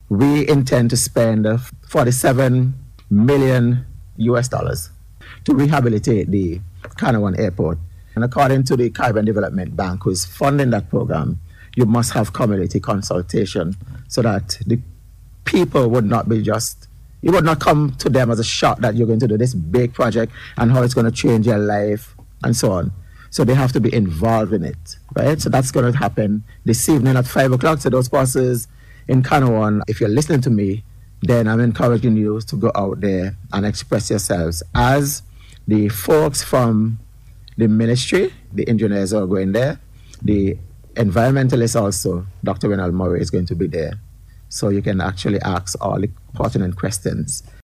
we intend to spend $47 million US dollars to rehabilitate the Canouan Airport. And according to the Caribbean Development Bank, who is funding that program, you must have community consultation so that the people would not be just, it would not come to them as a shock that you're going to do this big project and how it's going to change your life and so on. So they have to be involved in it, right? So that's going to happen this evening at 5 o'clock. So those bosses in Canouan, if you're listening to me, then I'm encouraging you to go out there and express yourselves. As the folks from the ministry, the engineers are going there, the environmentalists also, Dr. Renald Murray is going to be there. So you can actually ask all the pertinent questions